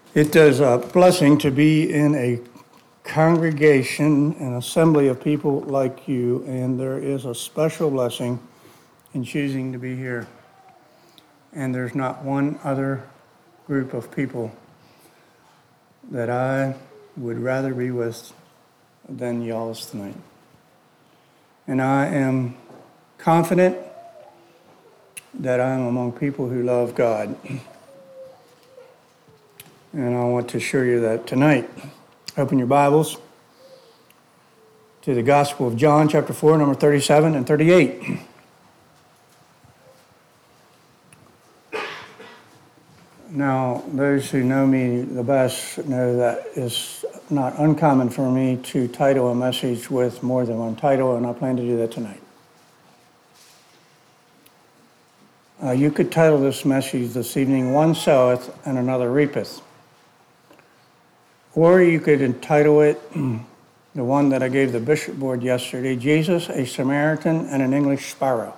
It is a blessing to be in a congregation, an assembly of people like you, and there is a special blessing in choosing to be here. And there's not one other group of people that I would rather be with than y'all's tonight. And I am confident that I am among people who love God. And I want to assure you that tonight. Open your Bibles to the Gospel of John, chapter 4, number 37 and 38. Now, those who know me the best know that it's not uncommon for me to title a message with more than one title, and I plan to do that tonight. You could title this message this evening, One Soweth and Another Reapeth. Or you could entitle it, the one that I gave the bishop board yesterday, Jesus, a Samaritan, and an English sparrow.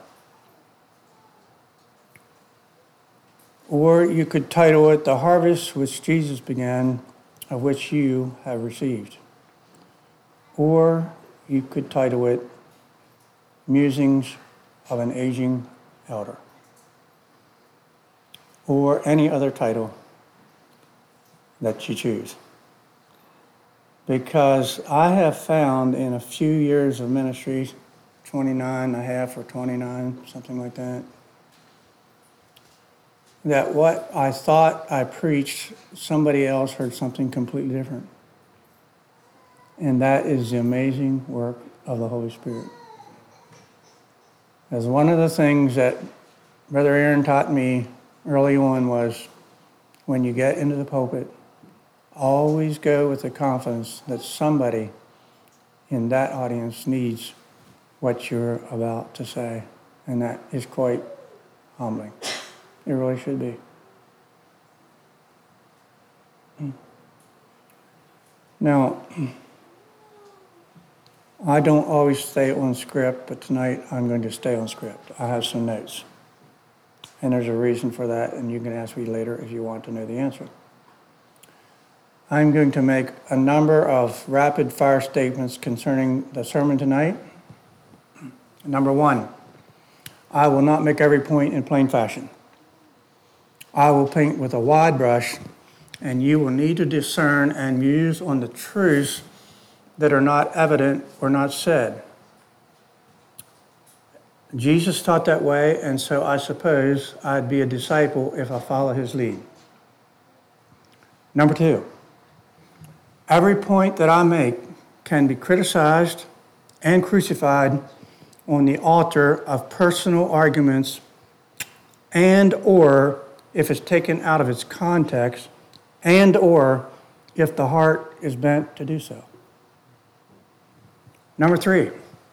Or you could title it, The Harvest Which Jesus Began, of Which You Have Received. Or you could title it, Musings of an Aging Elder. Or any other title that you choose. Because I have found in a few years of ministry, 29 and a half or 29, something like that, that what I thought I preached, somebody else heard something completely different. And that is the amazing work of the Holy Spirit. As one of the things that Brother Aaron taught me early on was, when you get into the pulpit, always go with the confidence that somebody in that audience needs what you're about to say. And that is quite humbling. It really should be. Now, I don't always stay on script, but tonight I'm going to stay on script. I have some notes. And there's a reason for that, and you can ask me later if you want to know the answer. I'm going to make a number of rapid-fire statements concerning the sermon tonight. Number one, I will not make every point in plain fashion. I will paint with a wide brush, and you will need to discern and muse on the truths that are not evident or not said. Jesus taught that way, and so I suppose I'd be a disciple if I follow his lead. Number two, every point that I make can be criticized and crucified on the altar of personal arguments, and or if it's taken out of its context, and or if the heart is bent to do so. Number three,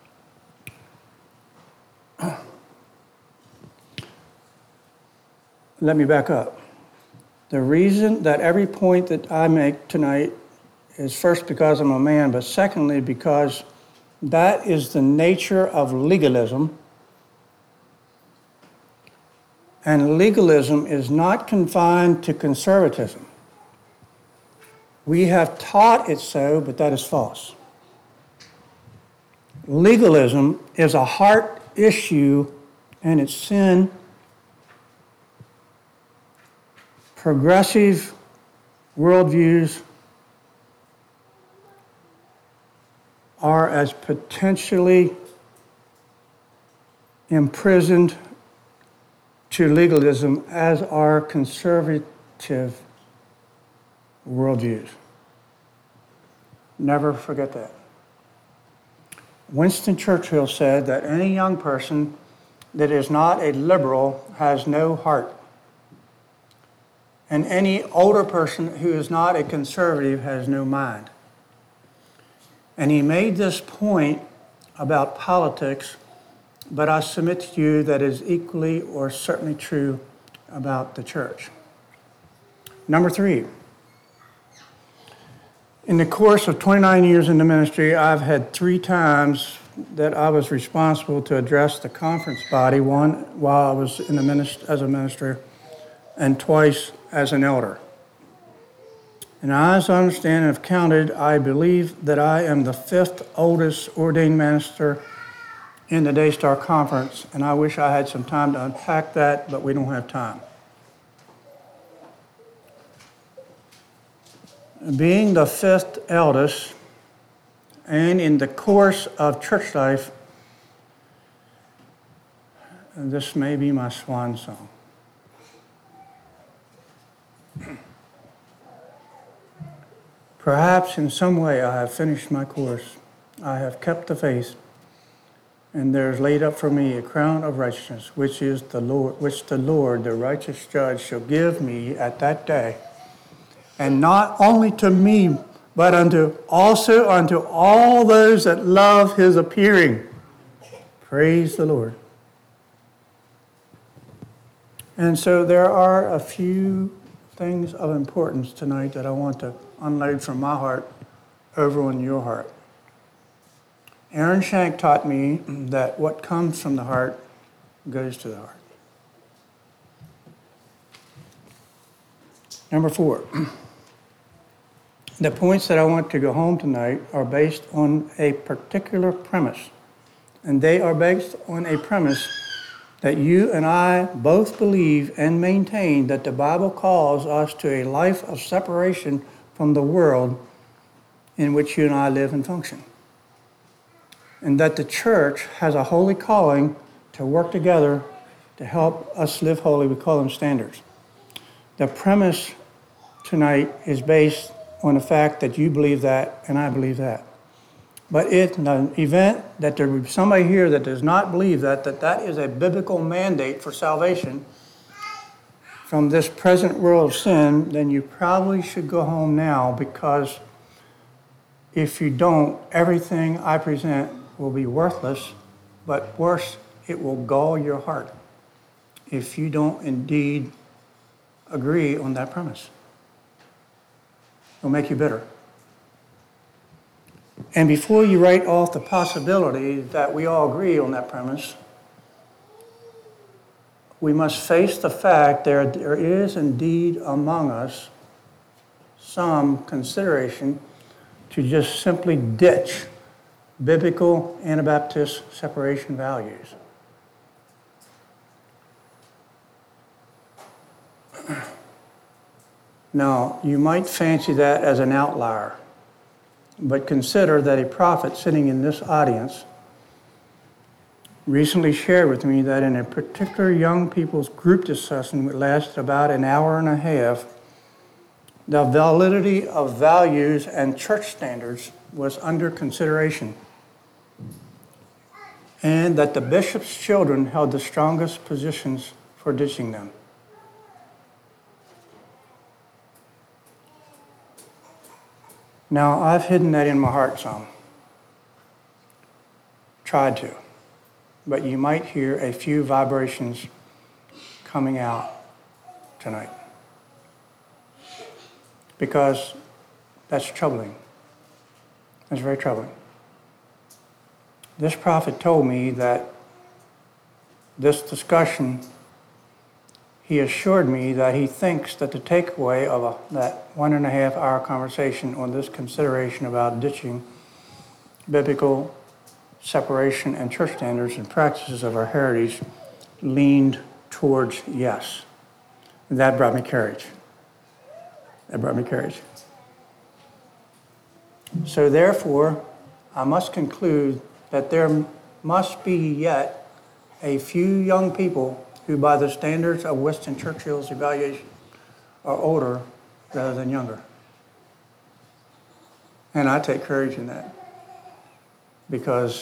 let me back up. The reason that every point that I make tonight is first because I'm a man, but secondly because that is the nature of legalism. And legalism is not confined to conservatism. We have taught it so, but that is false. Legalism is a heart issue, and it's sin. Progressive worldviews are as potentially imprisoned to legalism as are conservative worldviews. Never forget that. Winston Churchill said that any young person that is not a liberal has no heart. And any older person who is not a conservative has no mind. And he made this point about politics, but I submit to you that is equally or certainly true about the church. Number three, in the course of 29 years in the ministry, I've had 3 times that I was responsible to address the conference body, one while I was in the as a minister, and twice as an elder. And as I understand and have counted, I believe that I am the 5th oldest ordained minister in the Daystar Conference, and I wish I had some time to unpack that, but we don't have time. Being the 5th eldest, and in the course of church life, this may be my swan song. Perhaps in some way I have finished my course. I have kept the faith, and there is laid up for me a crown of righteousness, which the Lord, the righteous judge, shall give me at that day. And not only to me, but also unto all those that love his appearing. Praise the Lord. And so there are a few things of importance tonight that I want to unload from my heart over on your heart. Aaron Shank taught me that what comes from the heart goes to the heart. Number 4. The points that I want to go home tonight are based on a particular premise. And they are based on a premise that you and I both believe and maintain, that the Bible calls us to a life of separation from the world in which you and I live and function. And that the church has a holy calling to work together to help us live holy. We call them standards. The premise tonight is based on the fact that you believe that and I believe that. But in the event that there would be somebody here that does not believe that is a biblical mandate for salvation from this present world of sin, then you probably should go home now, because if you don't, everything I present will be worthless, but worse, it will gall your heart if you don't indeed agree on that premise. It'll make you bitter. And before you write off the possibility that we all agree on that premise, we must face the fact there is indeed among us some consideration to just simply ditch biblical Anabaptist separation values. Now, you might fancy that as an outlier, but consider that a prophet sitting in this audience recently shared with me that in a particular young people's group discussion that lasted about an hour and a half, the validity of values and church standards was under consideration, and that the bishop's children held the strongest positions for ditching them. Now, I've hidden that in my heart some. Tried to. But you might hear a few vibrations coming out tonight. Because that's troubling. That's very troubling. This prophet told me that this discussion, he assured me that he thinks that the takeaway of that 1.5 hour conversation on this consideration about ditching biblical separation and church standards and practices of our heritage leaned towards yes. That brought me courage. So therefore, I must conclude that there must be yet a few young people who, by the standards of Winston Churchill's evaluation, are older rather than younger. And I take courage in that, because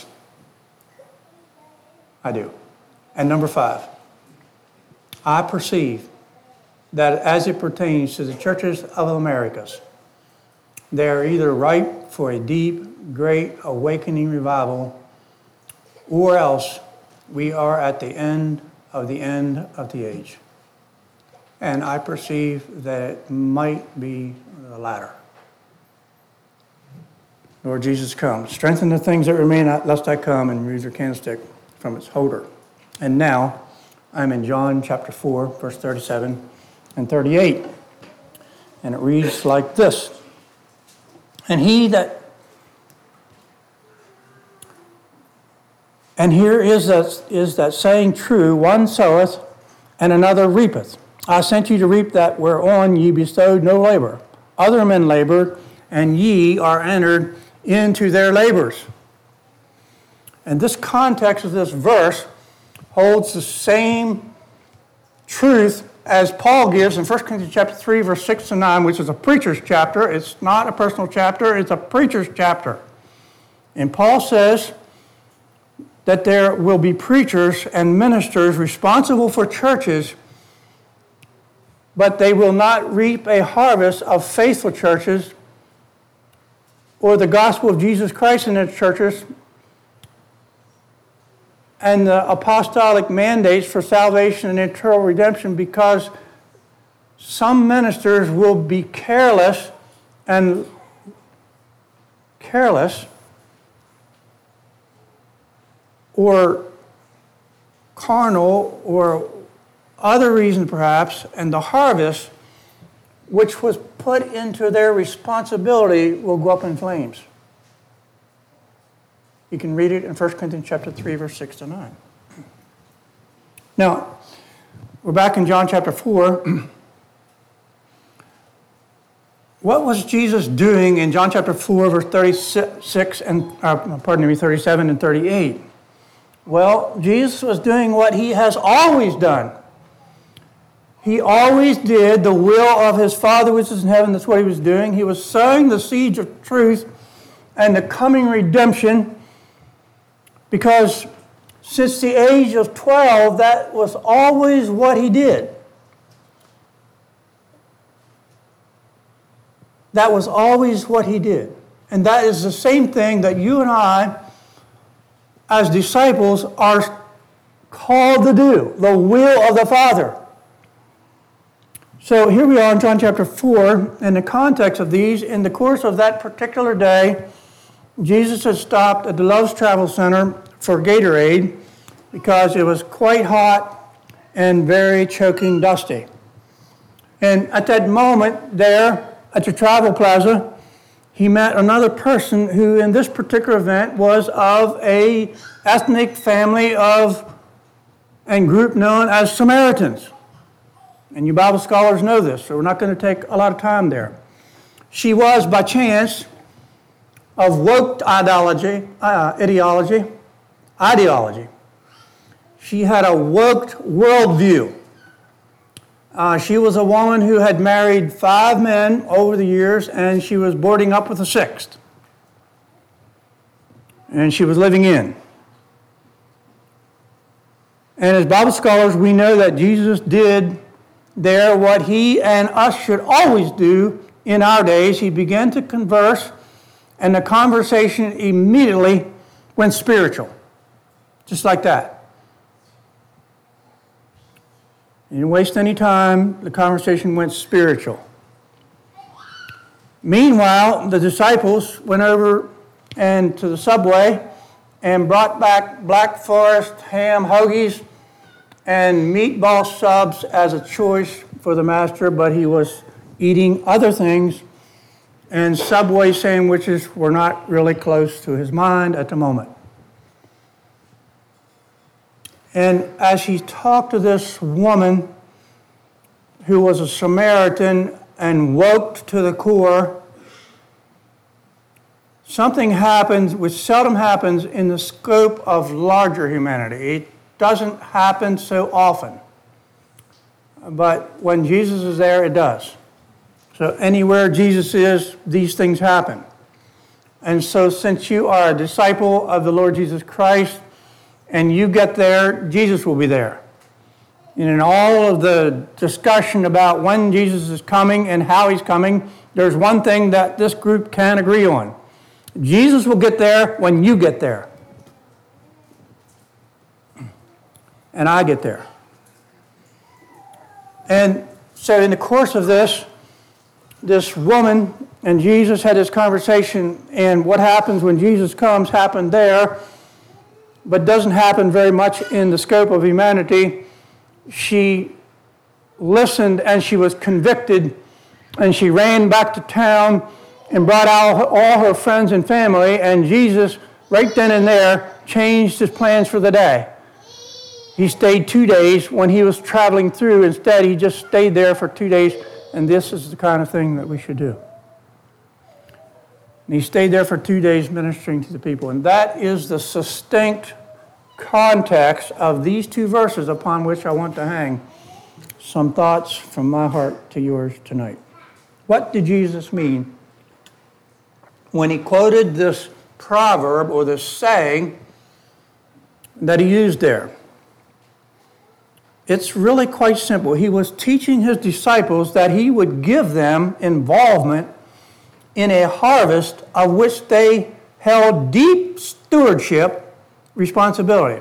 I do. And number 5, I perceive that as it pertains to the churches of the Americas, they are either ripe for a deep, great awakening revival, or else we are at the end of the age. And I perceive that it might be the latter. Lord Jesus, come. Strengthen the things that remain, lest I come and remove your candlestick from its holder. And now, I'm in John chapter 4, verse 37 and 38. And it reads like this. And here is that saying true, one soweth and another reapeth. I sent you to reap that whereon ye bestowed no labor. Other men labored, and ye are entered into their labors. And this context of this verse holds the same truth as Paul gives in 1 Corinthians chapter 3, verse 6 to 9, which is a preacher's chapter. It's not a personal chapter, it's a preacher's chapter. And Paul says that there will be preachers and ministers responsible for churches, but they will not reap a harvest of faithful churches or the gospel of Jesus Christ in their churches and the apostolic mandates for salvation and eternal redemption, because some ministers will be careless or carnal or other reason perhaps, and the harvest which was put into their responsibility will go up in flames. You can read it in 1 Corinthians chapter 3, verse 6 to 9. Now, we're back in John chapter 4. What was Jesus doing in John chapter 4, verse 37 and 38? Well, Jesus was doing what he has always done. He always did the will of his Father which is in heaven. That's what he was doing. He was sowing the seeds of truth and the coming redemption, because since the age of 12, that was always what he did. That was always what he did. And that is the same thing that you and I, as disciples, are called to do, the will of the Father. So here we are in John chapter 4. In the context of these, in the course of that particular day, Jesus had stopped at the Love's Travel Center for Gatorade because it was quite hot and very choking dusty. And at that moment there at the Travel Plaza, he met another person who in this particular event was of a ethnic family and group known as Samaritans. And you Bible scholars know this, so we're not going to take a lot of time there. She was, by chance, of woke ideology. She had a woke worldview. She was a woman who had married 5 men over the years, and she was boarding up with a 6th. And she was living in. And as Bible scholars, we know that Jesus did there what he and us should always do in our days. He began to converse, and the conversation immediately went spiritual. Just like that. You didn't waste any time. The conversation went spiritual. Meanwhile, the disciples went over and to the Subway and brought back Black Forest ham hoagies and meatball subs as a choice for the master, but he was eating other things, and Subway sandwiches were not really close to his mind at the moment. And as he talked to this woman who was a Samaritan and woke to the core, something happens which seldom happens in the scope of larger humanity. It doesn't happen so often. But when Jesus is there, it does. So anywhere Jesus is, these things happen. And so since you are a disciple of the Lord Jesus Christ, and you get there, Jesus will be there. And in all of the discussion about when Jesus is coming and how he's coming, there's one thing that this group can agree on. Jesus will get there when you get there. And I get there. And so in the course of this woman and Jesus had this conversation, and what happens when Jesus comes happened there, but doesn't happen very much in the scope of humanity. She listened and she was convicted and she ran back to town and brought out all her friends and family, and Jesus, right then and there, changed his plans for the day. He stayed 2 days when he was traveling through. Instead, he just stayed there for 2 days, and this is the kind of thing that we should do. And he stayed there for 2 days ministering to the people. And that is the succinct context of these two verses upon which I want to hang some thoughts from my heart to yours tonight. What did Jesus mean when he quoted this proverb or this saying that he used there? It's really quite simple. He was teaching his disciples that he would give them involvement in a harvest of which they held deep stewardship responsibility.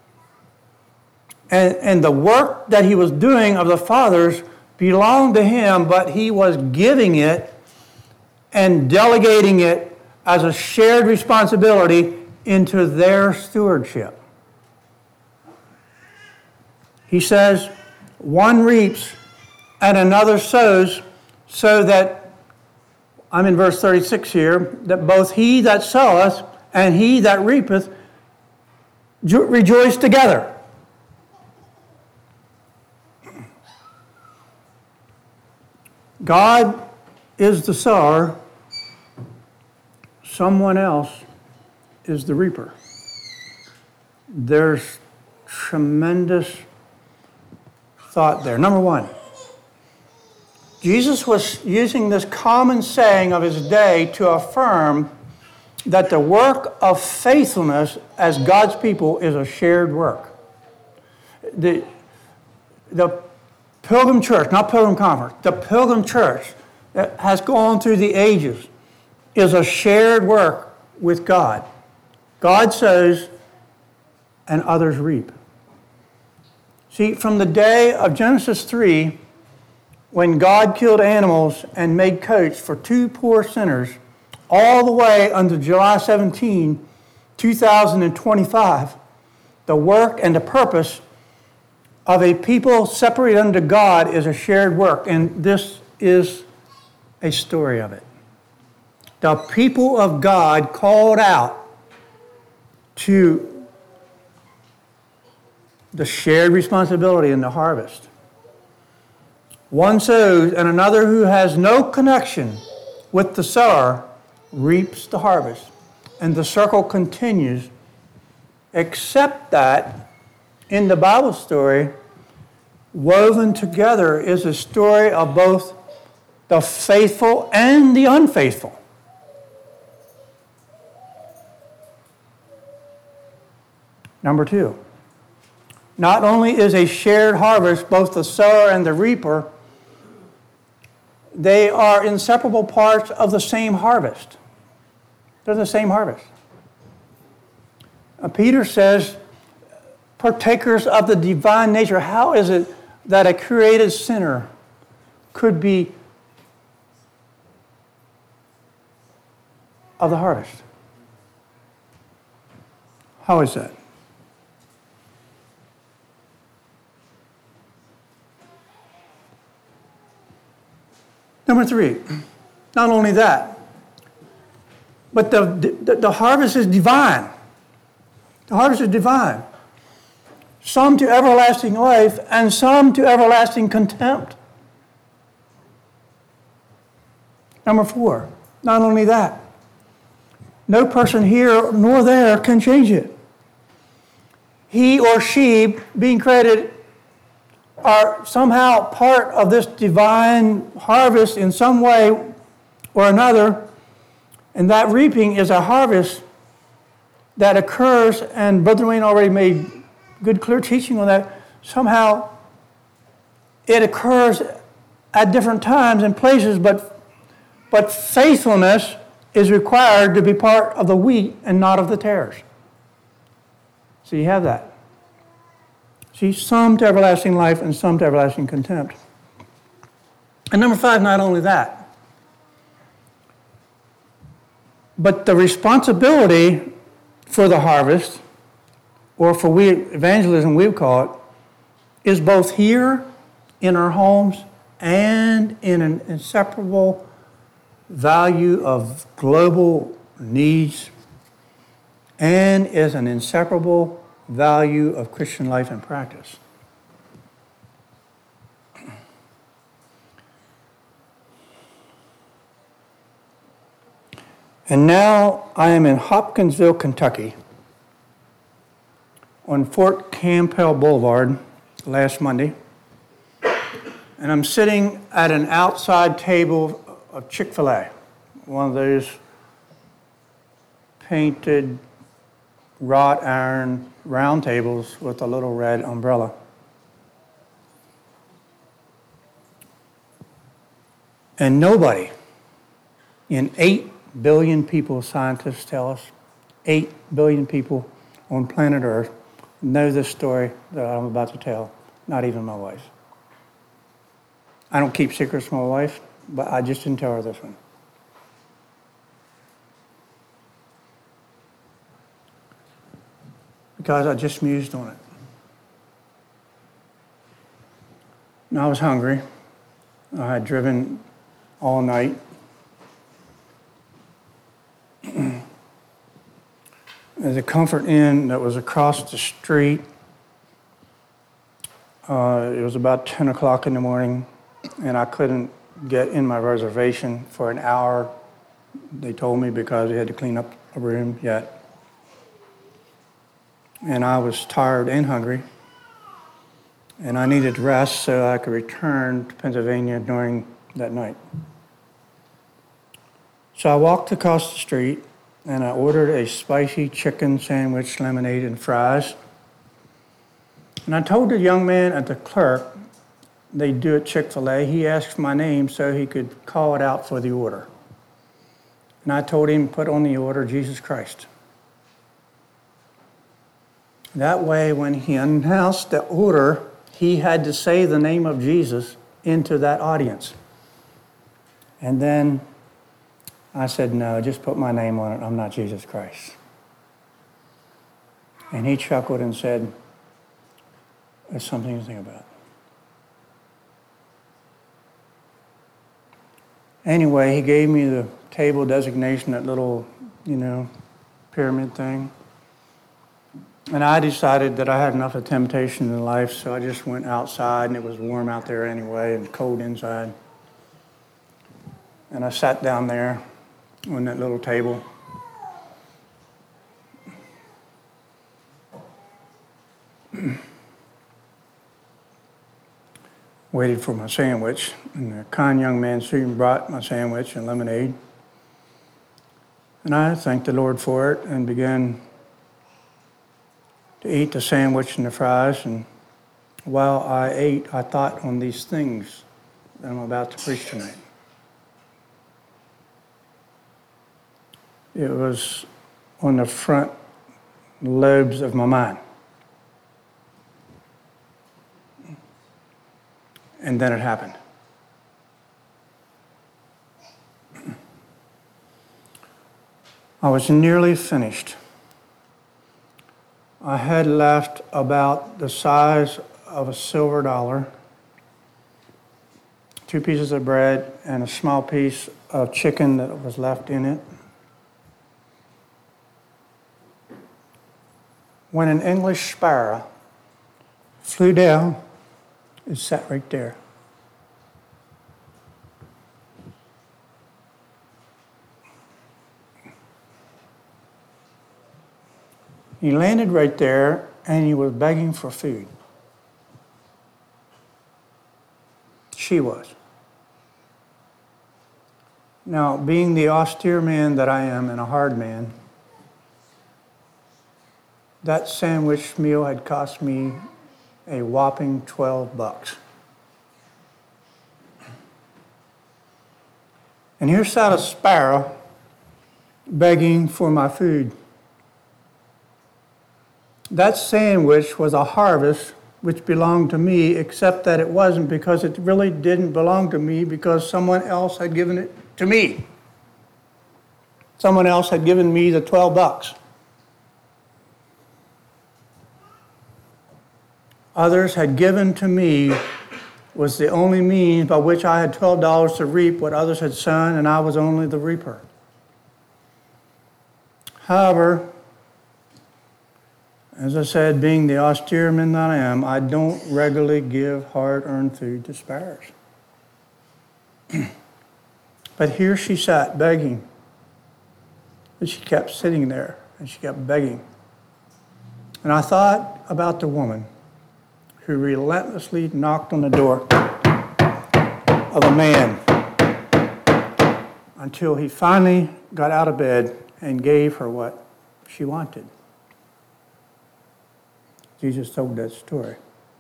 And the work that he was doing of the fathers belonged to him, but he was giving it and delegating it as a shared responsibility into their stewardship. He says, one reaps and another sows, so that, I'm in verse 36 here, that both he that soweth and he that reapeth rejoice together. God is the sower, someone else is the reaper. There's tremendous thought there. Number one, Jesus was using this common saying of his day to affirm that the work of faithfulness as God's people is a shared work. The Pilgrim Church, not Pilgrim Conference, the Pilgrim Church that has gone through the ages is a shared work with God. God sows and others reap. See, from the day of Genesis 3, when God killed animals and made coats for two poor sinners, all the way until July 17, 2025, the work and the purpose of a people separated unto God is a shared work, and this is a story of it. The people of God called out to the shared responsibility in the harvest. One sows, and another who has no connection with the sower reaps the harvest. And the circle continues, except that in the Bible story, woven together is a story of both the faithful and the unfaithful. Number two, not only is a shared harvest both the sower and the reaper, they are inseparable parts of the same harvest. They're the same harvest. Peter says, partakers of the divine nature. How is it that a created sinner could be of the harvest? How is that? Number three, not only that, but the harvest is divine. The harvest is divine. Some to everlasting life and some to everlasting contempt. Number four, not only that, no person here nor there can change it. He or she, being created, are somehow part of this divine harvest in some way or another, and that reaping is a harvest that occurs, and Brother Wayne already made good, clear teaching on that. Somehow it occurs at different times and places, but faithfulness is required to be part of the wheat and not of the tares. So you have that. See, some to everlasting life and some to everlasting contempt. And number five, not only that, but the responsibility for the harvest, or for evangelism we would call it, is both here in our homes and in an inseparable value of global needs, and is an inseparable value of Christian life and practice. And now I am in Hopkinsville, Kentucky, on Fort Campbell Boulevard last Monday, and I'm sitting at an outside table of Chick-fil-A, one of those painted wrought iron round tables with a little red umbrella. And nobody in 8 billion people, scientists tell us, 8 billion people on planet Earth know this story that I'm about to tell, not even my wife. I don't keep secrets from my wife, but I just didn't tell her this one. Because I just mused on it. And I was hungry. I had driven all night. There's a Comfort Inn that was across the street. It was about 10 o'clock in the morning, and I couldn't get in my reservation for an hour, they told me, because we had to clean up a room yet. And I was tired and hungry, and I needed rest so I could return to Pennsylvania during that night. So I walked across the street, and I ordered a spicy chicken sandwich, lemonade, and fries. And I told the young man at the clerk, they do at Chick-fil-A, he asked my name so he could call it out for the order. And I told him, put on the order, Jesus Christ. That way, when he announced the order, he had to say the name of Jesus into that audience. And then I said, no, just put my name on it. I'm not Jesus Christ. And he chuckled and said, there's something to think about. Anyway, he gave me the table designation, that little, pyramid thing. And I decided that I had enough of temptation in life, so I just went outside, and it was warm out there anyway and cold inside. And I sat down there on that little table. Waited for my sandwich, and the kind young man soon brought my sandwich and lemonade. And I thanked the Lord for it and began to eat the sandwich and the fries. And while I ate, I thought on these things that I'm about to preach tonight. It was on the front lobes of my mind. And then it happened. I was nearly finished. I had left about the size of a silver dollar, 2 pieces of bread, and a small piece of chicken that was left in it. When an English sparrow flew down, it sat right there. He landed right there, and he was begging for food. She was. Now, being the austere man that I am and a hard man, that sandwich meal had cost me a whopping $12. And here sat a sparrow begging for my food. That sandwich was a harvest which belonged to me, except that it wasn't, because it really didn't belong to me, because someone else had given it to me. Someone else had given me the $12. Others had given to me was the only means by which I had $12 to reap what others had sown, and I was only the reaper. However, as I said, being the austere man that I am, I don't regularly give hard-earned food to sparrows. But here she sat begging. And she kept sitting there, and she kept begging. And I thought about the woman who relentlessly knocked on the door of a man until he finally got out of bed and gave her what she wanted. Jesus told that story.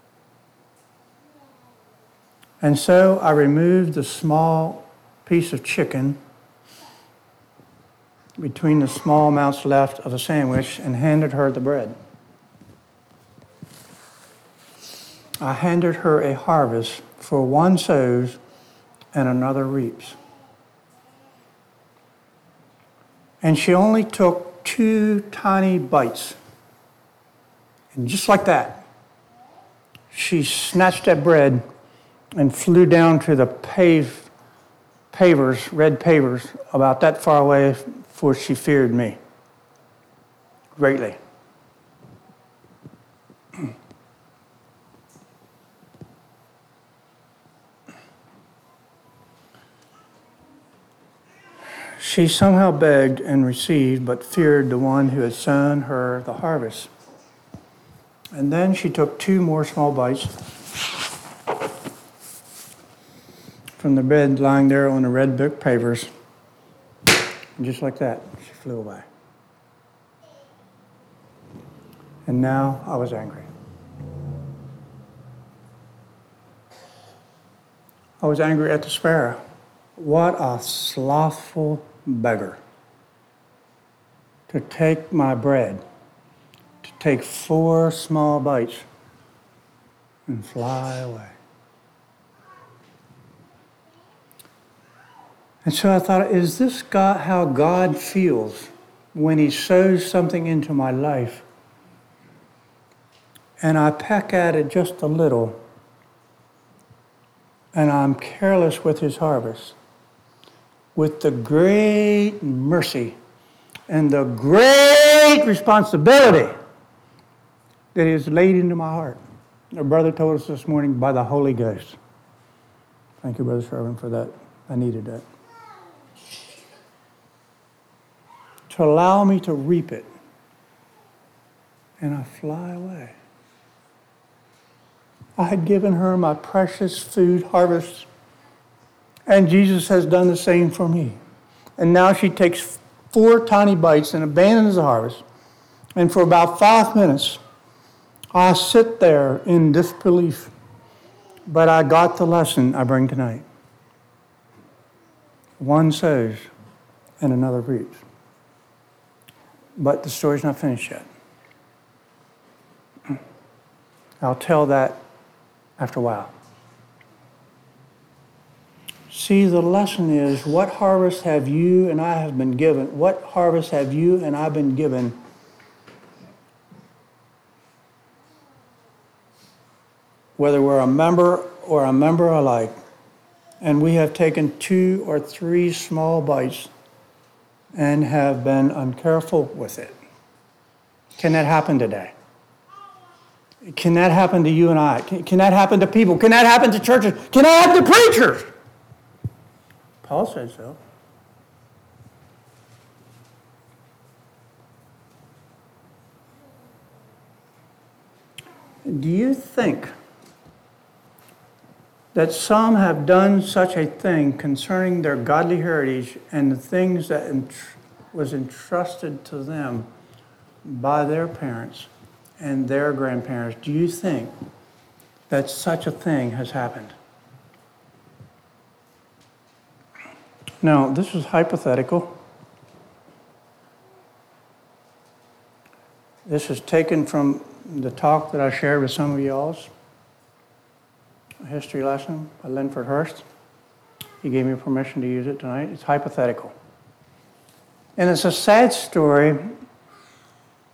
And so I removed the small piece of chicken between the small amounts left of the sandwich and handed her the bread. I handed her a harvest, for one sows and another reaps. And she only took 2 tiny bites. And just like that, she snatched that bread and flew down to the pavers, red pavers, about that far away, for she feared me greatly. She somehow begged and received, but feared the one who had sown her the harvest. And then she took 2 more small bites from the bread lying there on the red brick pavers. And just like that, she flew away. And now I was angry. I was angry at the sparrow. What a slothful beggar to take my bread, to take 4 small bites and fly away. And so I thought, is this God, how God feels when he sows something into my life and I peck at it just a little and I'm careless with his harvest? With the great mercy and the great responsibility that is laid into my heart. Our brother told us this morning, by the Holy Ghost. Thank you, Brother Sherwin, for that. I needed that. To allow me to reap it. And I fly away. I had given her my precious food harvest, and Jesus has done the same for me. And now she takes 4 tiny bites and abandons the harvest. And for about 5 minutes, I sit there in disbelief. But I got the lesson I bring tonight. One sows and another reaps. But the story's not finished yet. I'll tell that after a while. See, the lesson is, what harvest have you and I have been given? What harvest have you and I have been given? Whether we're a member or a member alike, and we have taken 2 or 3 small bites and have been uncareful with it. Can that happen today? Can that happen to you and I? Can that happen to people? Can that happen to churches? Can that happen to preachers? Paul said so. Do you think that some have done such a thing concerning their godly heritage and the things that was entrusted to them by their parents and their grandparents? Do you think that such a thing has happened? Now, this is hypothetical. This is taken from the talk that I shared with some of y'all's, a history lesson by Linford Hurst. He gave me permission to use it tonight. It's hypothetical. And it's a sad story,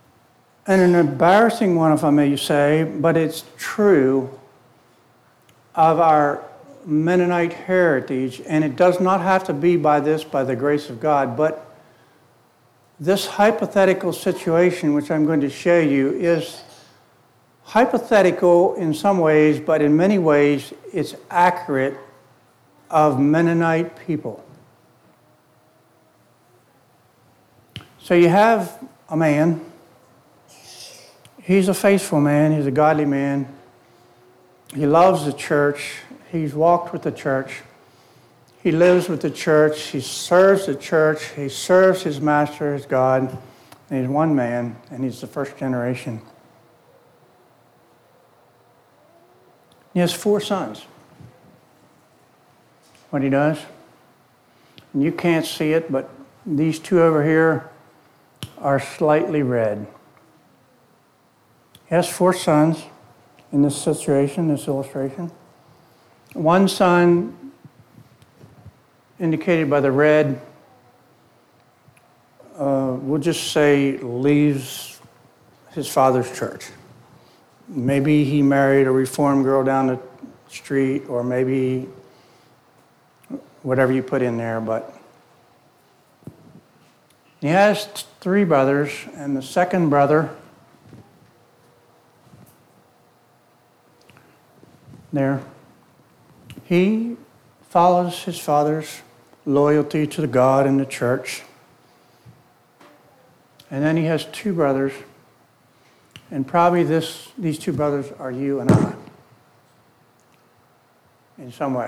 and an embarrassing one, if I may say, but it's true of our Mennonite heritage, and it does not have to be by the grace of God, but this hypothetical situation, which I'm going to show you, is hypothetical in some ways, but in many ways it's accurate of Mennonite people. So you have a man. He's a faithful man. He's a godly man. He loves the church. He's walked with the church. He lives with the church. He serves the church. He serves his master, his God. And he's one man, and he's the first generation. He has 4 sons. What he does, and you can't see it, but these 2 over here are slightly red. He has 4 sons in this situation, this illustration. One son, indicated by the red, we'll just say leaves his father's church. Maybe he married a reformed girl down the street, or maybe whatever you put in there, but he has 3 brothers, and the second brother there, he follows his father's loyalty to the God and the church. And then he has 2 brothers, and probably these 2 brothers are you and I in some way.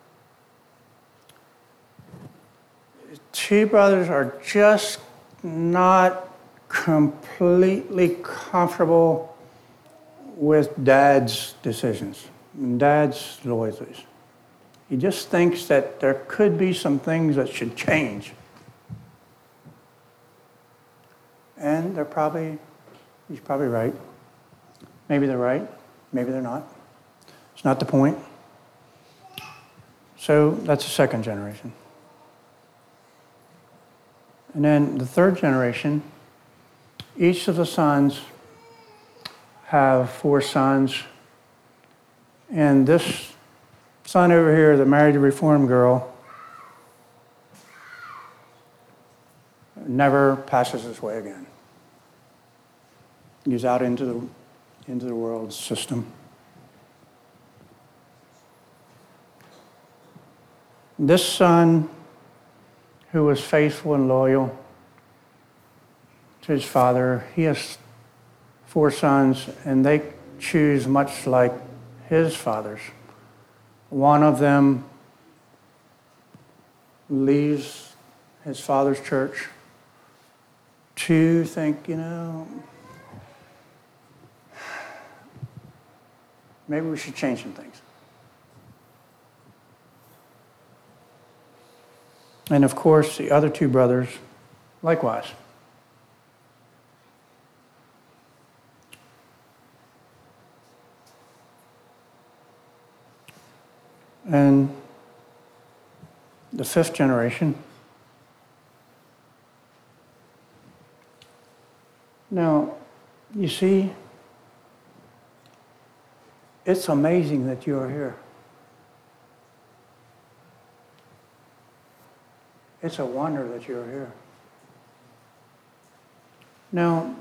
2 brothers are just not completely comfortable with Dad's decisions and Dad's loyalties. He just thinks that there could be some things that should change. And he's probably right. Maybe they're right, maybe they're not. It's not the point. So that's the second generation. And then the third generation, each of the sons have 4 sons. And this son over here that married a reformed girl never passes his way again. He's out into the world system. This son, who was faithful and loyal to his father, he has 4 sons, and they choose much like his fathers. One of them leaves his father's church. 2 think, maybe we should change some things. And of course, the other 2 brothers, likewise. And the 5th generation. Now, you see, it's amazing that you are here. It's a wonder that you're here. Now,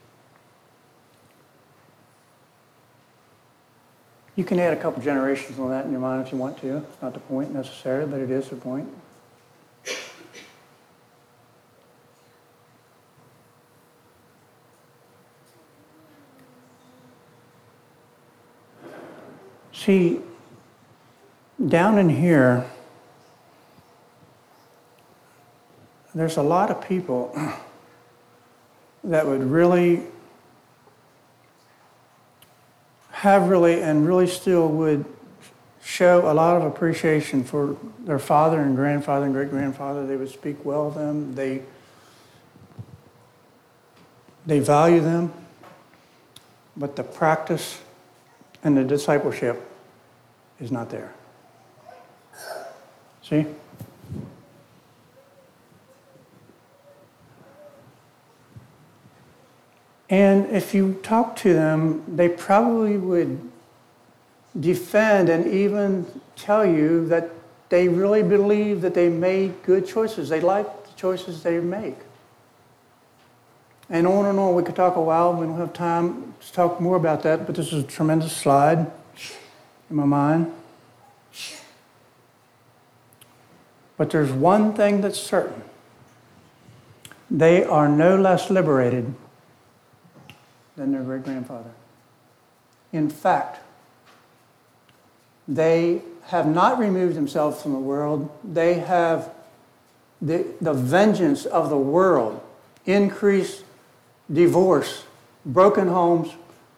you can add a couple generations on that in your mind if you want to. It's not the point necessarily, but it is the point. See, down in here, there's a lot of people that would really still would show a lot of appreciation for their father and grandfather and great-grandfather. They would speak well of them. They value them. But the practice and the discipleship is not there. See? And if you talk to them, they probably would defend and even tell you that they really believe that they made good choices. They like the choices they make. And on, we could talk a while. We don't have time to talk more about that, but this is a tremendous slide in my mind. But there's one thing that's certain. They are no less liberated than their great-grandfather. In fact, they have not removed themselves from the world. They have the vengeance of the world, increased divorce, broken homes,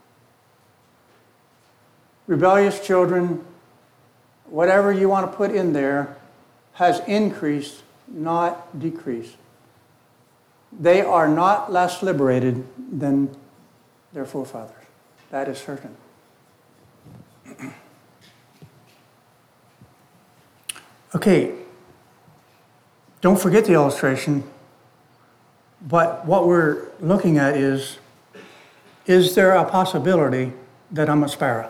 rebellious children, whatever you want to put in there, has increased, not decreased. They are not less liberated than their forefathers. That is certain. Okay, don't forget the illustration, but what we're looking at is there a possibility that I'm a sparrow?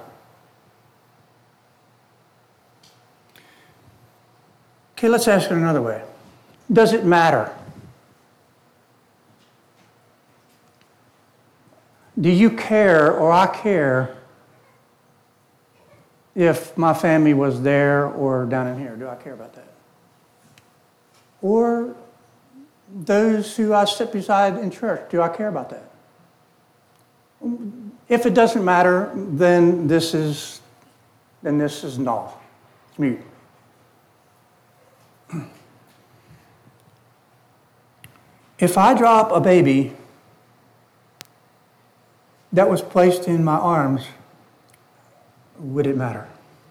Okay, let's ask it another way. Does it matter? Do you care, or I care, if my family was there or down in here? Do I care about that? Or those who I sit beside in church, do I care about that? If it doesn't matter, then this is null. It's mute. If I drop a baby that was placed in my arms, would it matter?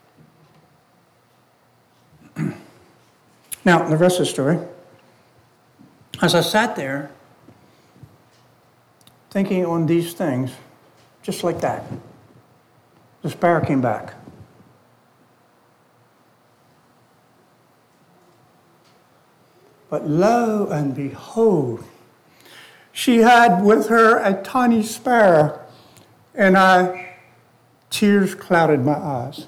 Now, the rest of the story. As I sat there, thinking on these things, just like that, the sparrow came back. But lo and behold, she had with her a tiny sparrow, and tears clouded my eyes.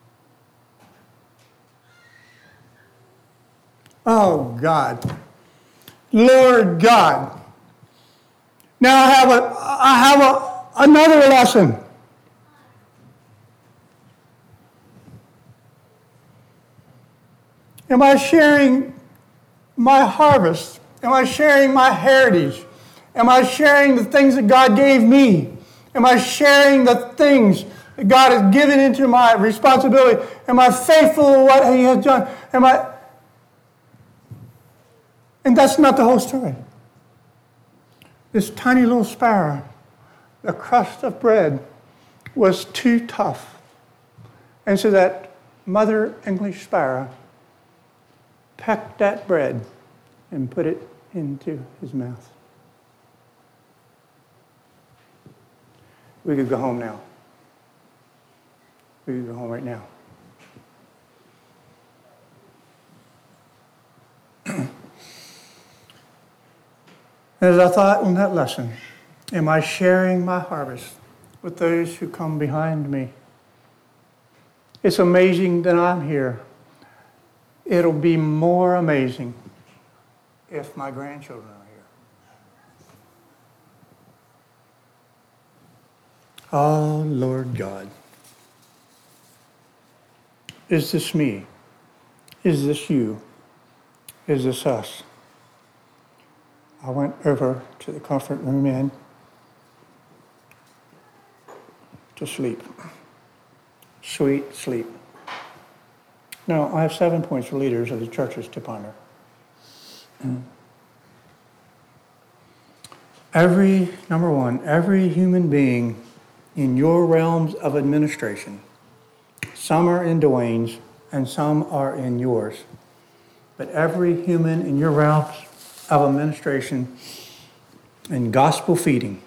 Oh, God. Lord God. Now I have another lesson. Am I sharing my harvest? Am I sharing my heritage? Am I sharing the things that God gave me? Am I sharing the things that God has given into my responsibility? Am I faithful to what He has done? And that's not the whole story. This tiny little sparrow, the crust of bread was too tough. And so that mother English sparrow pecked that bread and put it into his mouth. We could go home now. We could go home right now. As I thought on that lesson, am I sharing my harvest with those who come behind me? It's amazing that I'm here. It'll be more amazing if my grandchildren are here. Oh, Lord God. Is this me? Is this you? Is this us? I went over to the comfort room inn to sleep. Sweet sleep. Now, I have 7 points for leaders of the churches to ponder. Number one, every human being in your realms of administration, some are in Dwayne's and some are in yours, but every human in your realms of administration and gospel feeding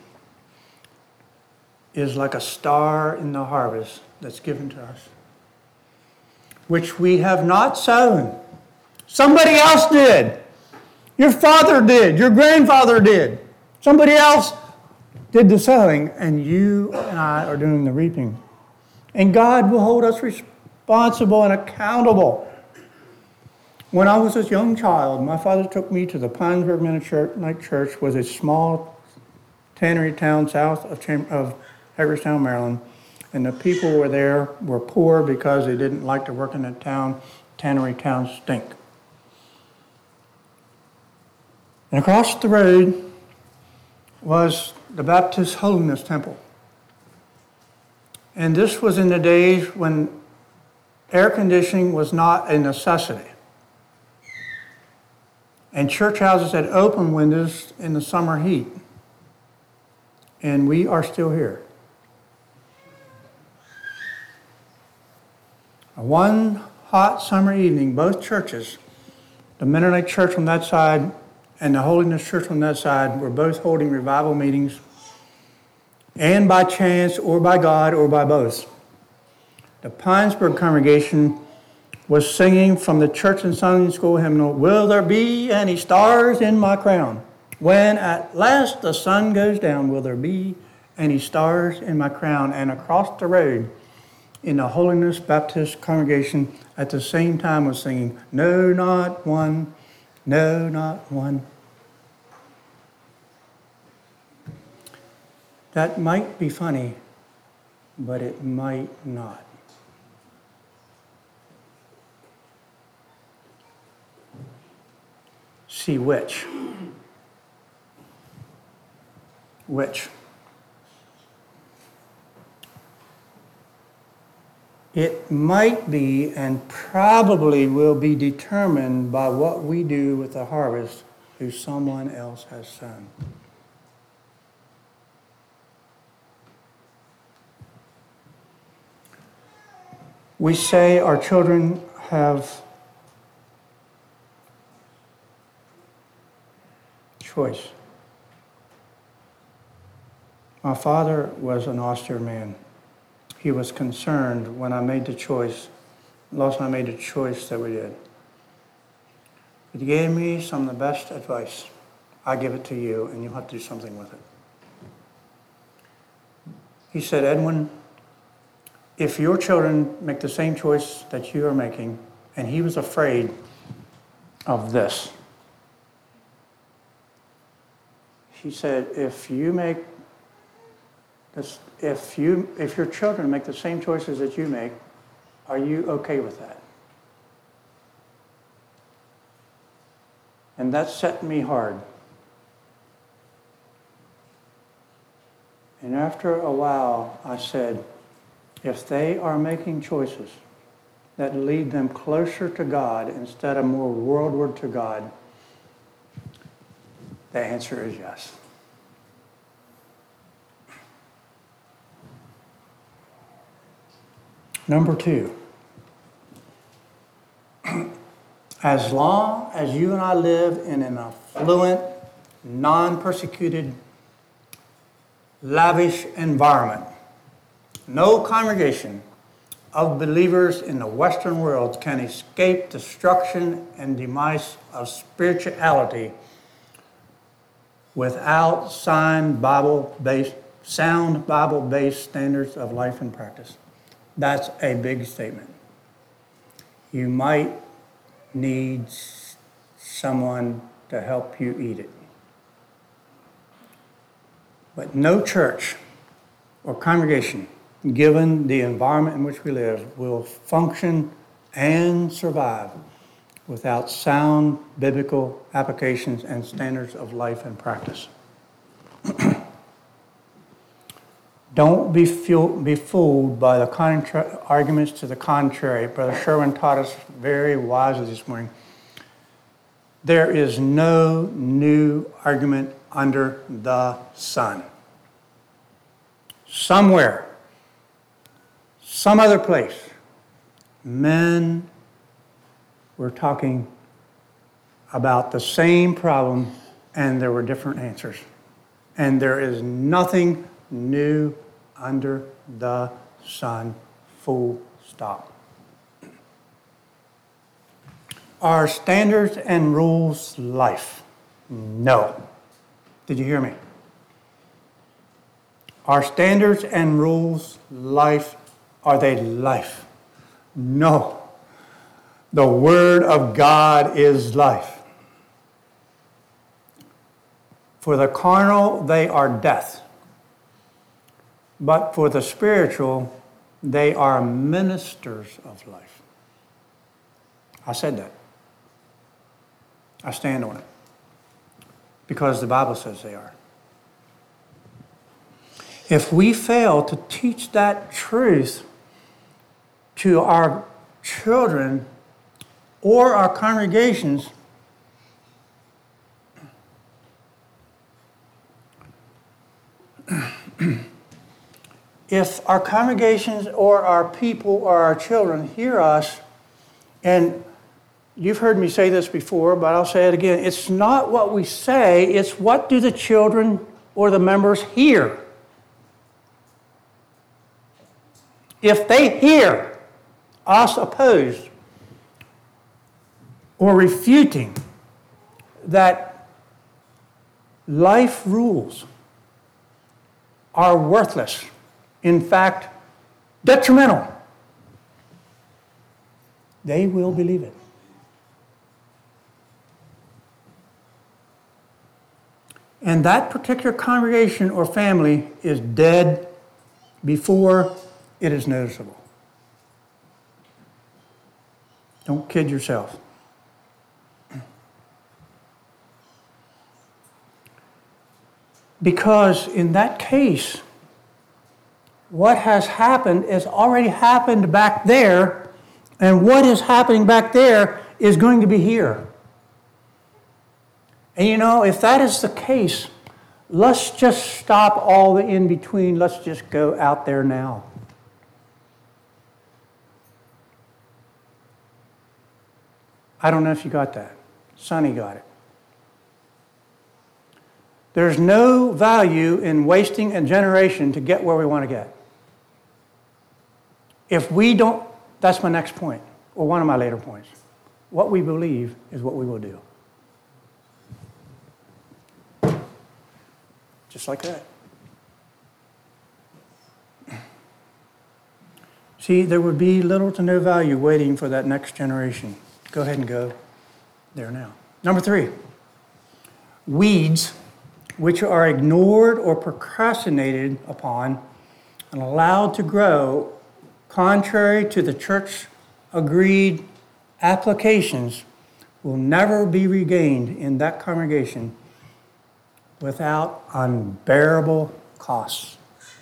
is like a star in the harvest that's given to us, which we have not sown. Somebody else did. Your father did. Your grandfather did. Somebody else did the sowing, and you and I are doing the reaping. And God will hold us responsible and accountable. When I was a young child, my father took me to the Pinesburg Mennonite Church, was a small tannery town south of Hagerstown, Maryland. And the people were poor because they didn't like to work in the town. Tannery towns stink. And across the road was the Baptist Holiness Temple. And this was in the days when air conditioning was not a necessity. And church houses had open windows in the summer heat. And we are still here. One hot summer evening, both churches, the Mennonite Church on that side and the Holiness Church on that side, were both holding revival meetings, and by chance or by God or by both. The Pinesburg congregation was singing from the church and Sunday school hymnal, "Will there be any stars in my crown? When at last the sun goes down, will there be any stars in my crown?" And across the road in the Holiness Baptist congregation at the same time was singing, "No, not one, no, not one." That might be funny, but it might not. See which? Which? It might be and probably will be determined by what we do with the harvest who someone else has sown. We say our children have choice. My father was an austere man. He was concerned when I made the choice, Lois and I made the choice that we did. He gave me some of the best advice. I give it to you, and you'll have to do something with it. He said, "Edwin, if your children make the same choice that you are making," and he was afraid of this. He said, if your children make the same choices that you make, are you okay with that? And that set me hard. And after a while, I said, if they are making choices that lead them closer to God instead of more worldward to God, the answer is yes. Number 2, as long as you and I live in an affluent, non-persecuted, lavish environment, no congregation of believers in the Western world can escape destruction and demise of spirituality without sound Bible-based standards of life and practice. That's a big statement. You might need someone to help you eat it. But no church or congregation, given the environment in which we live, will function and survive without sound biblical applications and standards of life and practice. Don't be fooled by the arguments to the contrary. Brother Sherwin taught us very wisely this morning. There is no new argument under the sun. Somewhere, some other place, men were talking about the same problem and there were different answers. And there is nothing new under the sun, full stop. Are standards and rules life? No. Did you hear me? Are standards and rules life? Are they life? No. The Word of God is life. For the carnal, they are death. But for the spiritual, they are ministers of life. I said that. I stand on it. Because the Bible says they are. If we fail to teach that truth to our children or our congregations, if our congregations or our people or our children hear us, and you've heard me say this before, but I'll say it again, it's not what we say, it's what do the children or the members hear. If they hear us opposed or refuting that life rules are worthless, in fact, detrimental, they will believe it. And that particular congregation or family is dead before it is noticeable. Don't kid yourself. Because in that case, what has happened has already happened back there, and what is happening back there is going to be here. And you know, if that is the case, let's just stop all the in-between. Let's just go out there now. I don't know if you got that. Sonny got it. There's no value in wasting a generation to get where we want to get. If we don't, that's my next point, or one of my later points. What we believe is what we will do. Just like that. See, there would be little to no value waiting for that next generation. Go ahead and go there now. Number 3, weeds which are ignored or procrastinated upon and allowed to grow contrary to the church agreed applications will never be regained in that congregation without unbearable costs.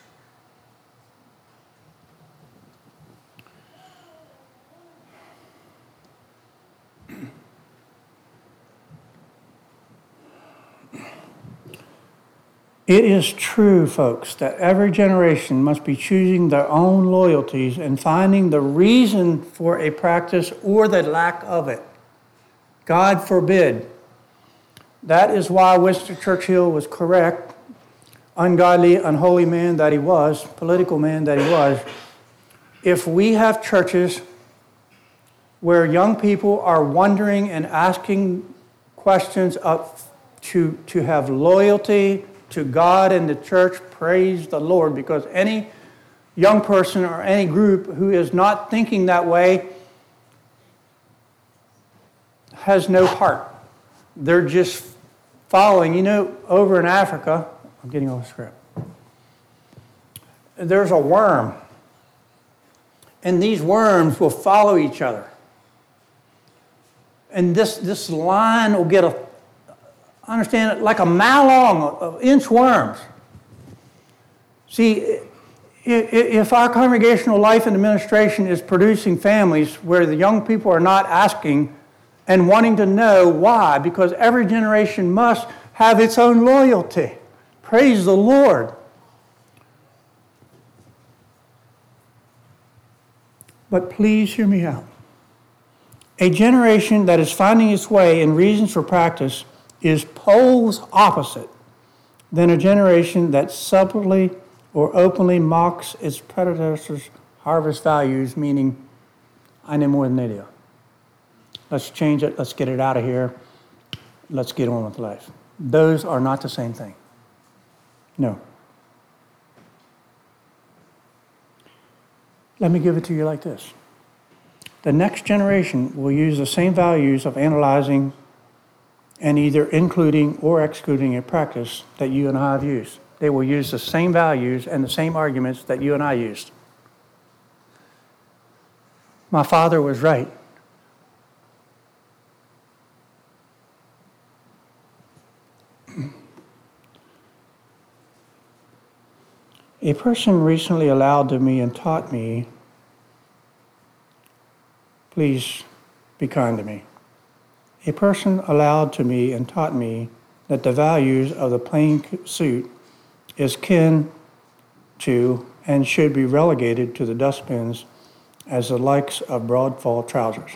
It is true, folks, that every generation must be choosing their own loyalties and finding the reason for a practice or the lack of it. God forbid. That is why Winston Churchill was correct, ungodly, unholy man that he was, political man that he was. If we have churches where young people are wondering and asking questions to have loyalty to God and the church, praise the Lord, because any young person or any group who is not thinking that way has no heart. They're just following. You know, over in Africa, I'm getting off script, there's a worm, and these worms will follow each other. And this line will get understand it, like a mile long of inch worms. See, if our congregational life and administration is producing families where the young people are not asking and wanting to know why, because every generation must have its own loyalty. Praise the Lord. But please hear me out. A generation that is finding its way in reasons for practice is poles opposite than a generation that subtly or openly mocks its predecessors' harvest values, meaning, I know more than they do. Let's change it. Let's get it out of here. Let's get on with life. Those are not the same thing. No. Let me give it to you like this. The next generation will use the same values of analyzing and either including or excluding a practice that you and I have used. They will use the same values and the same arguments that you and I used. My father was right. A person recently allowed to me and taught me, please be kind to me. A person allowed to me and taught me that the values of the plain suit is kin to and should be relegated to the dustbins as the likes of broadfall trousers.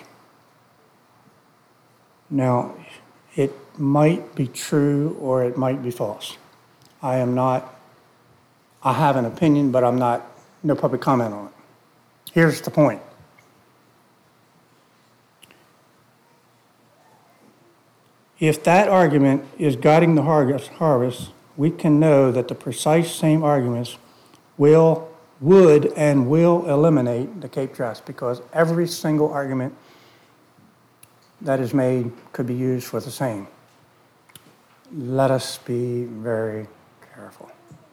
Now, it might be true or it might be false. I have an opinion, but no public comment on it. Here's the point. If that argument is guiding the harvest, we can know that the precise same arguments would and will eliminate the Cape dress, because every single argument that is made could be used for the same. Let us be very careful.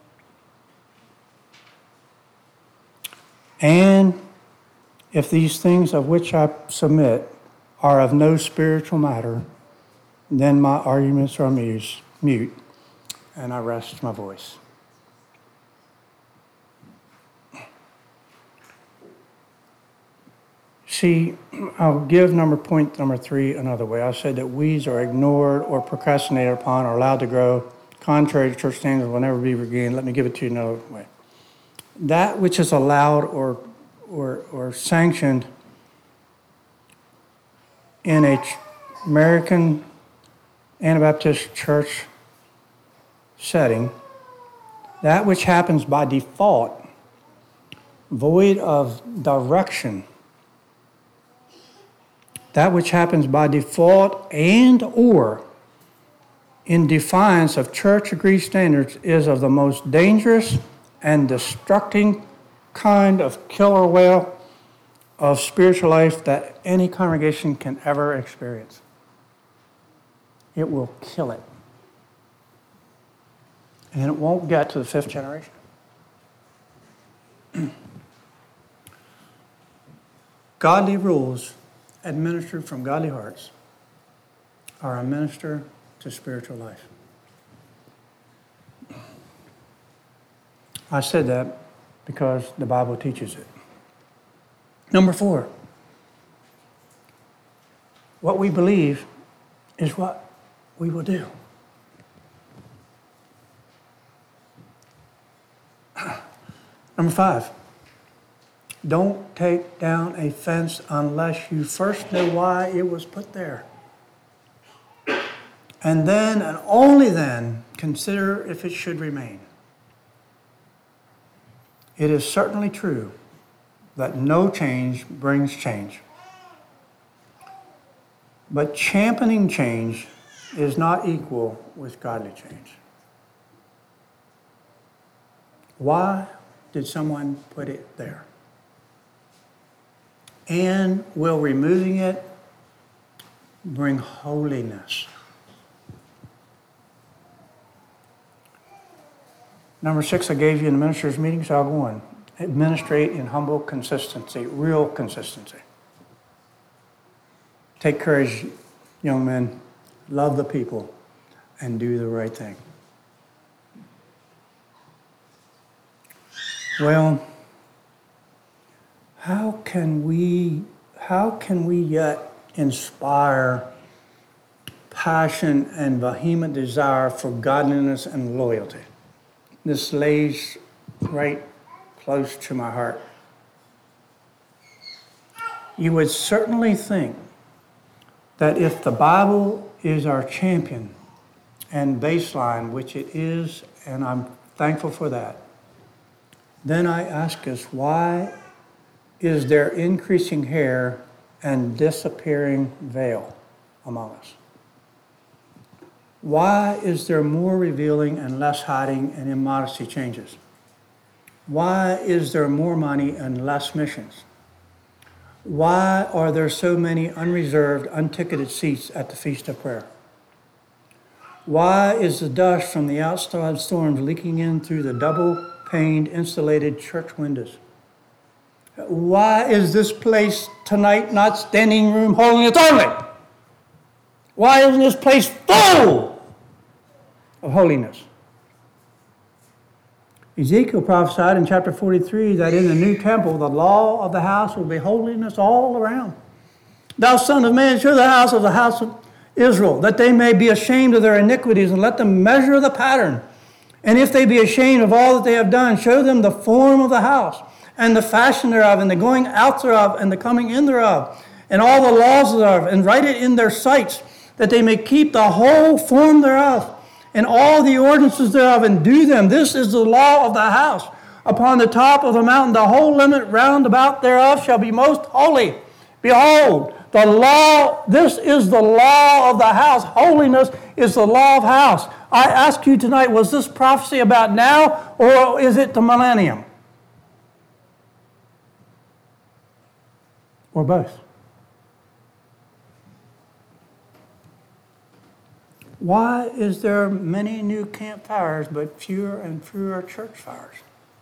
And if these things of which I submit are of no spiritual matter, then my arguments are mute, and I rest my voice. See, I'll give point number 3 another way. I said that weeds are ignored or procrastinated upon or allowed to grow contrary to church standards will never be regained. Let me give it to you another way. That which is allowed or sanctioned in a American Anabaptist church setting, that which happens by default, void of direction, that which happens by default and or in defiance of church agreed standards is of the most dangerous and destructing kind of killer whale of spiritual life that any congregation can ever experience. It will kill it. And it won't get to the 5th generation. Godly rules administered from godly hearts are a minister to spiritual life. I said that because the Bible teaches it. Number 4, what we believe is what we will do. Number 5, don't take down a fence unless you first know why it was put there. And then, and only then, consider if it should remain. It is certainly true that no change brings change. But championing change is not equal with godly change. Why did someone put it there? And will removing it bring holiness? Number 6, I gave you in the ministers' meeting, so I'll go on. Administrate in humble consistency, real consistency. Take courage, young men. Love the people and do the right thing. Well, how can we yet inspire passion and vehement desire for godliness and loyalty? This lays right close to my heart. You would certainly think that if the Bible is our champion and baseline, which it is, and I'm thankful for that, then I ask us, why is there increasing hair and disappearing veil among us? Why is there more revealing and less hiding and immodesty changes? Why is there more money and less missions? Why are there so many unreserved, unticketed seats at the Feast of Prayer? Why is the dust from the outside storms leaking in through the double-paned, insulated church windows? Why is this place tonight not standing room holiness only? Why isn't this place full of holiness? Ezekiel prophesied in chapter 43 that in the new temple, the law of the house will be holiness all around. Thou son of man, show the house of Israel, that they may be ashamed of their iniquities, and let them measure the pattern. And if they be ashamed of all that they have done, show them the form of the house, and the fashion thereof, and the going out thereof, and the coming in thereof, and all the laws thereof, and write it in their sights, that they may keep the whole form thereof, and all the ordinances thereof, and do them. This is the law of the house. Upon the top of the mountain, the whole limit round about thereof shall be most holy. Behold, the law, this is the law of the house. Holiness is the law of house. I ask you tonight, was this prophecy about now, or is it the millennium? Or both? Why is there many new campfires but fewer and fewer church fires?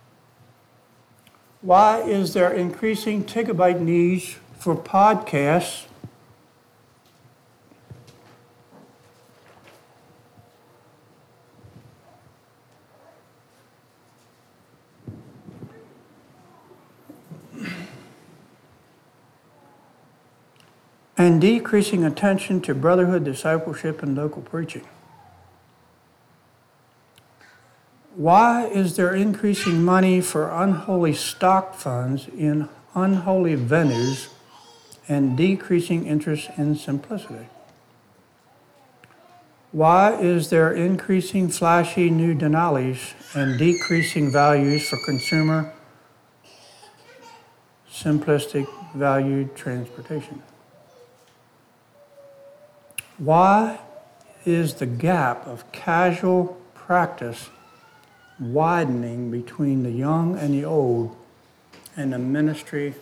Why is there increasing gigabyte needs for podcasts and decreasing attention to brotherhood, discipleship, and local preaching? Why is there increasing money for unholy stock funds in unholy venues and decreasing interest in simplicity? Why is there increasing flashy new Denali's and decreasing values for consumer, simplistic, valued transportation? Why is the gap of casual practice widening between the young and the old and the ministry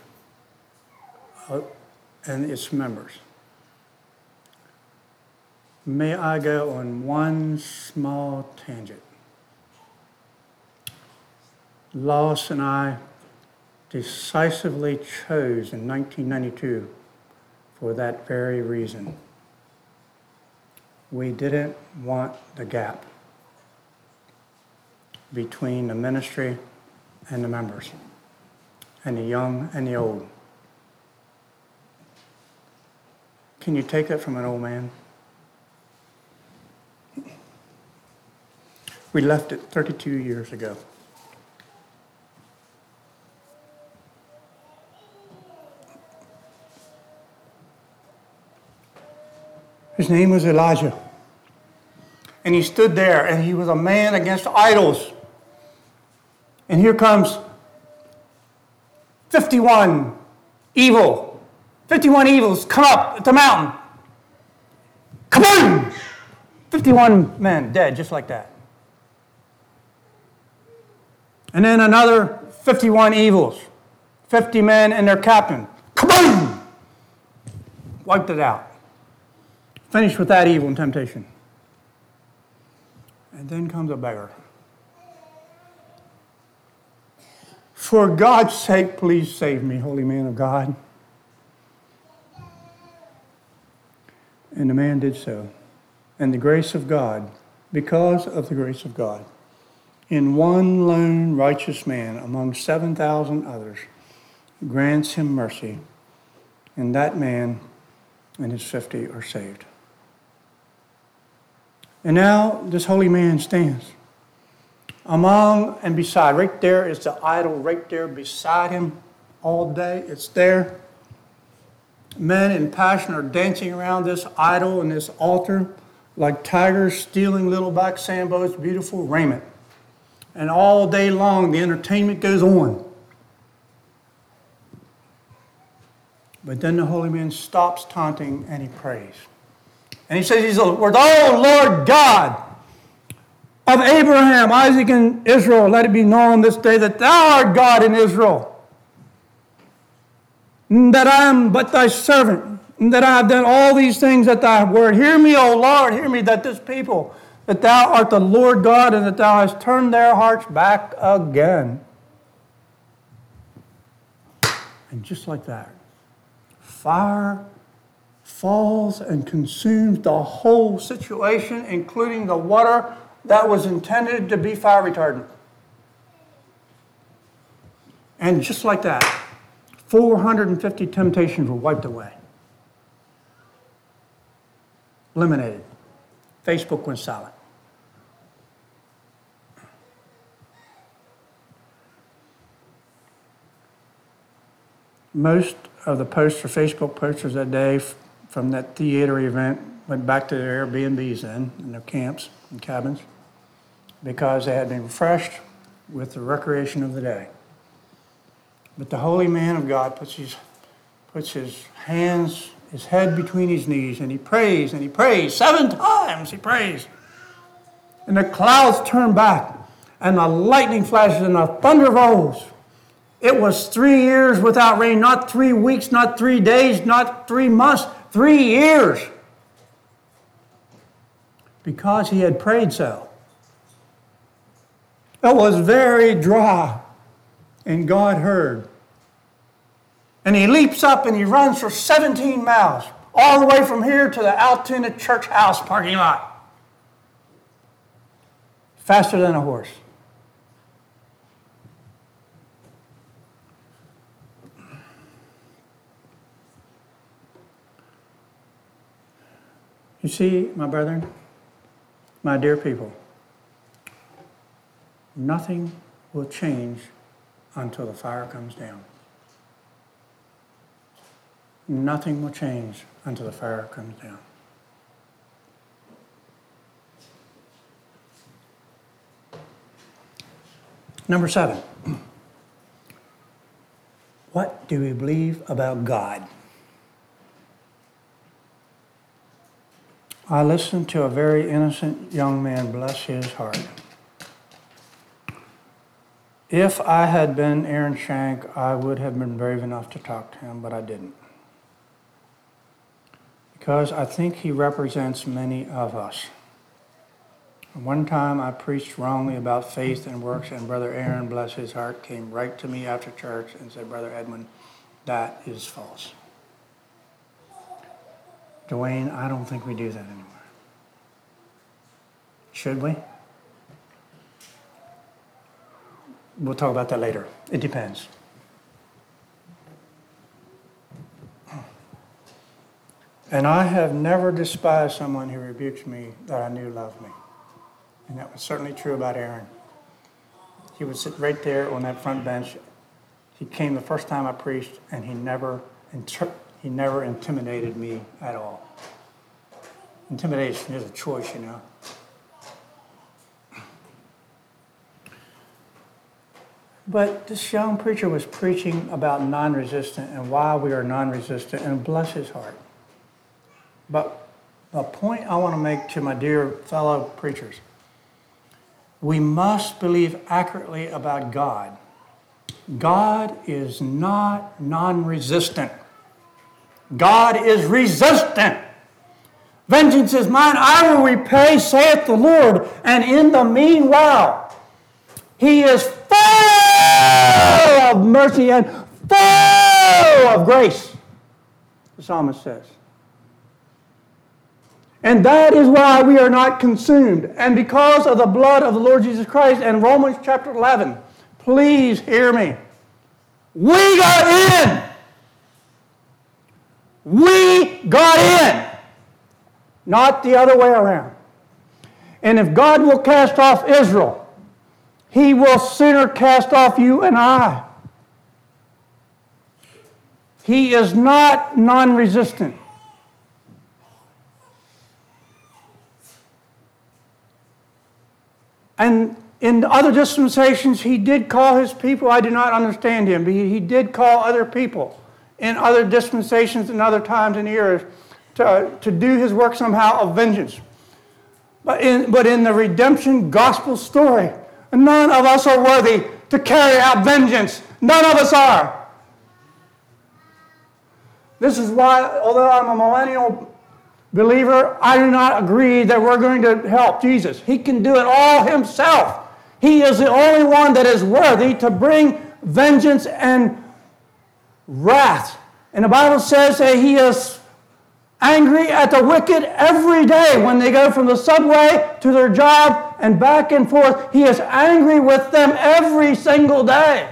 and its members? May I go on one small tangent? Lois and I decisively chose in 1992 for that very reason. We didn't want the gap between the ministry and the members, and the young and the old. Can you take that from an old man? We left it 32 years ago. His name was Elijah. And he stood there, and he was a man against idols. And here comes 51 evils come up the mountain. Kaboom! 51 men dead, just like that. And then another 51 evils. 50 men and their captain. Kaboom! Wiped it out. Finished with that evil and temptation. And then comes a beggar. For God's sake, please save me, holy man of God. And the man did so. And the grace of God, because of the grace of God, in one lone righteous man among 7,000 others, grants him mercy. And that man and his 50 are saved. And now this holy man stands among and beside. Right there is the idol, right there beside him all day. It's there. Men in passion are dancing around this idol and this altar like tigers stealing little black Sambo's beautiful raiment. And all day long the entertainment goes on. But then the holy man stops taunting and he prays. And he says these words, "Oh, Lord God, of Abraham, Isaac, and Israel, let it be known this day that thou art God in Israel, that I am but thy servant, and that I have done all these things at thy word. Hear me, O Lord, hear me, that this people, that thou art the Lord God, and that thou hast turned their hearts back again. And just like that, fire falls and consumes the whole situation, including the water that was intended to be fire retardant. And just like that, 450 temptations were wiped away. Eliminated. Facebook went silent. Most of the posts for Facebook posters that day from that theater event went back to their Airbnbs then, and their camps and cabins, because they had been refreshed with the recreation of the day. But the holy man of God puts his hands, his head between his knees, and he prays 7 times. He prays. And the clouds turn back, and the lightning flashes, and the thunder rolls. It was 3 years without rain, not 3 weeks, not 3 days, not 3 months, 3 years. Because he had prayed so. It was very dry, and God heard. And he leaps up and he runs for 17 miles, all the way from here to the Altoona church house parking lot. Faster than a horse. You see, my brethren, my dear people, nothing will change until the fire comes down. Nothing will change until the fire comes down. Number 7. What do we believe about God? I listened to a very innocent young man, bless his heart. If I had been Aaron Shank, I would have been brave enough to talk to him, but I didn't. Because I think he represents many of us. One time I preached wrongly about faith and works, and Brother Aaron, bless his heart, came right to me after church and said, Brother Edmund, that is false. Dwayne, I don't think we do that anymore. Should we? We'll talk about that later. It depends. And I have never despised someone who rebukes me that I knew loved me. And that was certainly true about Aaron. He would sit right there on that front bench. He came the first time I preached, and he never intimidated me at all. Intimidation is a choice, you know. But this young preacher was preaching about non-resistant and why we are non-resistant, and bless his heart. But the point I want to make to my dear fellow preachers, we must believe accurately about God. God is not non-resistant. God is resistant. Vengeance is mine, I will repay, saith the Lord. And in the meanwhile, he is full of mercy and full of grace, the psalmist says. And that is why we are not consumed. And because of the blood of the Lord Jesus Christ and Romans chapter 11, please hear me. We got in. We got in. Not the other way around. And if God will cast off Israel, he will sooner cast off you and I. He is not non-resistant. And in other dispensations, he did call his people. I do not understand him, but he did call other people in other dispensations and other times and eras to do his work somehow of vengeance. But in the redemption gospel story, none of us are worthy to carry out vengeance. None of us are. This is why, although I'm a millennial believer, I do not agree that we're going to help Jesus. He can do it all himself. He is the only one that is worthy to bring vengeance and wrath. And the Bible says that he is angry at the wicked every day when they go from the subway to their job and back and forth. He is angry with them every single day.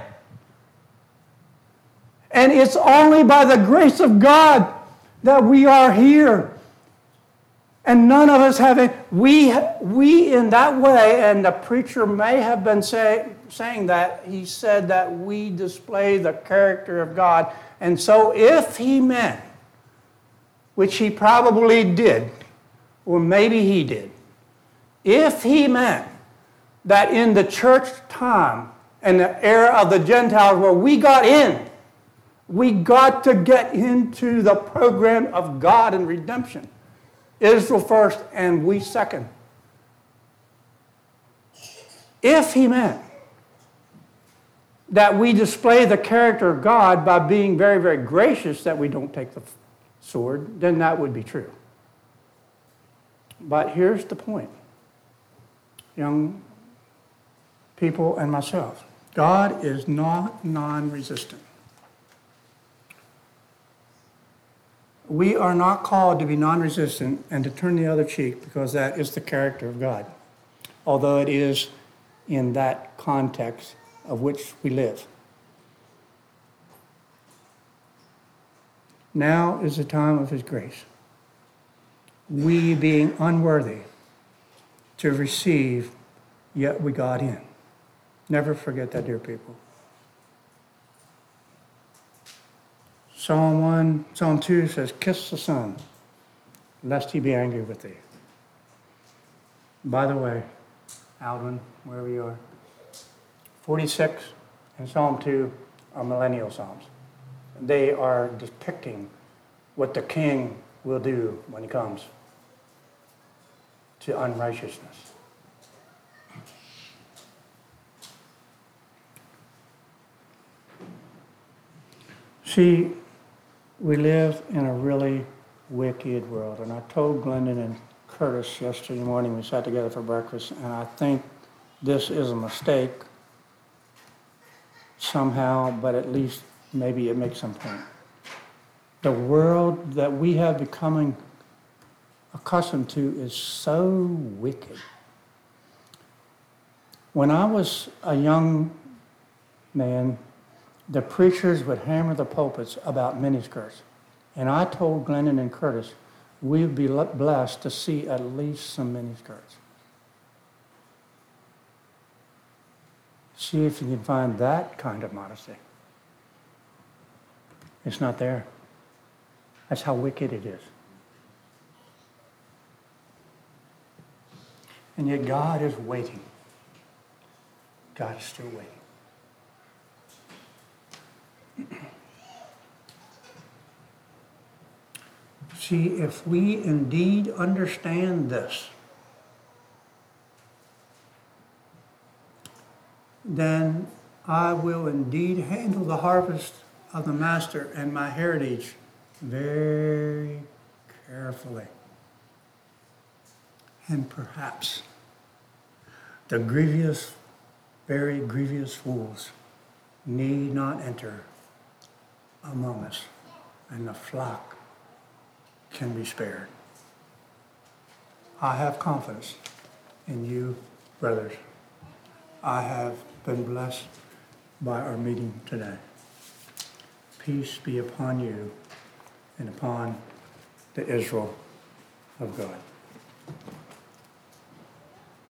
And it's only by the grace of God that we are here. And none of us have it. We in that way, and the preacher may have been saying that, he said that we display the character of God. And so if he meant, which he probably did, or maybe he did, if he meant that in the church time and the era of the Gentiles where we got in, we got to get into the program of God and redemption. Israel first and we second. If he meant that we display the character of God by being very, very gracious that we don't take the sword, then that would be true. But here's the point, young people and myself. God is not non-resistant. We are not called to be non-resistant and to turn the other cheek because that is the character of God, although it is in that context of which we live. Now is the time of his grace. We being unworthy to receive, yet we got in. Never forget that, dear people. Psalm 2 says, kiss the Son, lest he be angry with thee. By the way, Alvin, wherever you are, 46 and Psalm 2 are millennial psalms. They are depicting what the king will do when he comes to unrighteousness. See, we live in a really wicked world. And I told Glendon and Curtis yesterday morning, we sat together for breakfast, and I think this is a mistake somehow, but at least maybe it makes some point. The world that we have becoming accustomed to is so wicked. When I was a young man, the preachers would hammer the pulpits about miniskirts. And I told Glendon and Curtis, we'd be blessed to see at least some miniskirts. See if you can find that kind of modesty. It's not there. That's how wicked it is. And yet God is waiting. God is still waiting. See, if we indeed understand this, then I will indeed handle the harvest of the master and my heritage very carefully. And perhaps the grievous, very grievous fools need not enter among us, and the flock can be spared. I have confidence in you, brothers. I have been blessed by our meeting today. Peace be upon you and upon the Israel of God.